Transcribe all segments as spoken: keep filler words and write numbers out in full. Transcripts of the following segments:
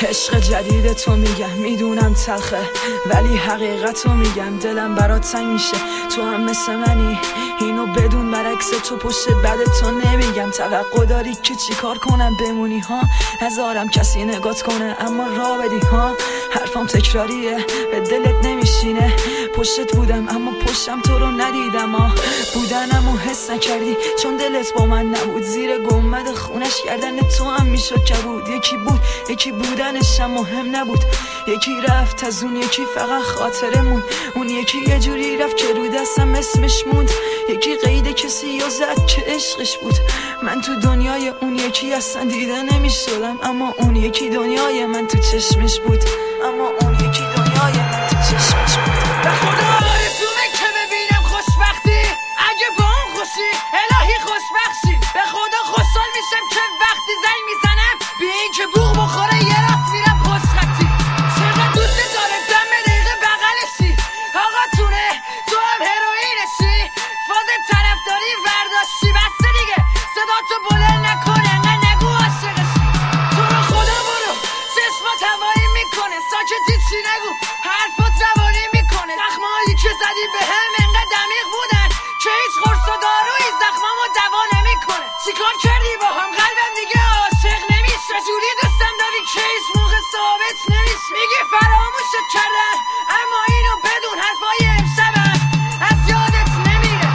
عشق جدید تو میگم، میدونم تلخه ولی حقیقت رو میگم. دلم برات تنگ میشه، تو هم مثل منی، اینو بدون. برعکس تو پشت بد تو نمیگم. توقع داری که چی کار کنم بمونی ها؟ نذارم کسی نگات کنه اما راه بدی ها. حرفام تکراریه به دلت نمیشینه، پشتت بودم اما پشتم تو رو ندیدم ها. بودنم و حس نکردی چون دلت با من نبود. زیر گنبد خونش کردن تو هم میشد کبود. یکی بود یکی بودنش هم مهم نبود. یکی رفت از اون یکی فقط خاطره موند. اون یکی یه جوری رفت که رو دستم اسمش موند. یکی قید کسی یا زد که عشقش بود. من تو دنیای اون یکی اصلا دیده نمیشدم، اما اون یکی دنیای من تو چشمش بود. اما اون یکی دنیای من تو چشمش بود. به خدا آرزومه که ببینم خوشبختی، اگه با اون خوشی الهی خوشبخشی. به خدا خوشحال میشم که وقتی زنگ میزنم بی این که بوق بخوره یه راست میرم خوشخطی. چقدر دوست داره دم دقیقه بغلشی، آقا تونه تو هم هروئینشی. فاز طرفداری ورداشتی بسته دیگه، صدا تو بلند نکن انقدر نگو عاشقشی. تو رو خدا برو چشمات هوایی میکنه، ساکتی چی نگو حرفات روانی میکنه. زخمایی که زدی به هم انقدر دمیق بودن که هیچ قرص و دارویی زخمامو دوا نمیکنه. چیکار کردی با هم؟ قلبم دیگه عاشق نمیشه. جوری دوستم داری که هیچ موقع ثابت نمیشه. میگی فراموشت کردن اما اینو بدون حرفای امشبم از یادت نمیره.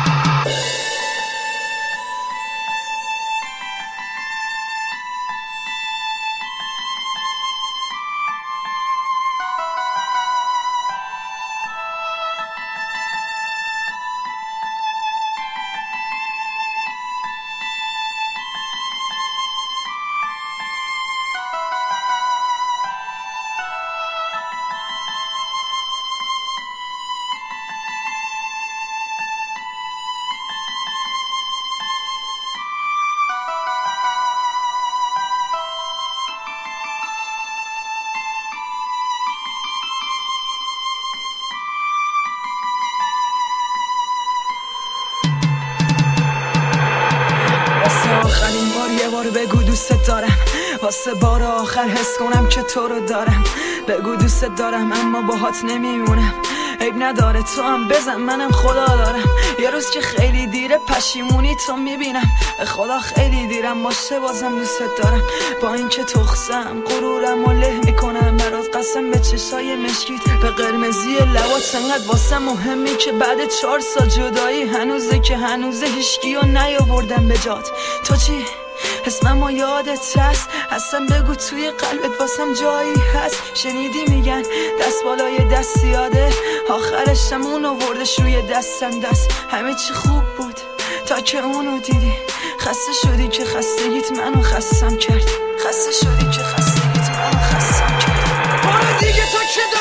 آخرین بار یه بار بگو دوست دارم، واسه بار آخر حس کنم که تو رو دارم. بگو دوست دارم اما باهات نمیمونم. عیب نداره تو هم بزن منم خدا دارم. یه روز که خیلی دیره پشیمونی تو میبینم. به خدا خیلی دیرم باشه بازم دوست دارم. با اینکه تخسم غرورم و له میکنم برات قسم به چشای مشکیت به قرمزی لبات. انقدر واسه مهمی که بعد چهار سال جدایی هنوزه که هنوزه هیچکیو نیاوردم به جات. تو چی؟ اسمم و یادت هست؟ اصلا بگو توی قلبت واسم جایی هست؟ شنیدی میگن دست بالای دست زیاده، آخرشم اون آوردش روی دستم دست. همه چی خوب بود تا که اونو دیدی. خسته شدی که خستگیت منو خستم کرد. خسته شدی که خستگیت منو خستم کرد. برو دیگه تو که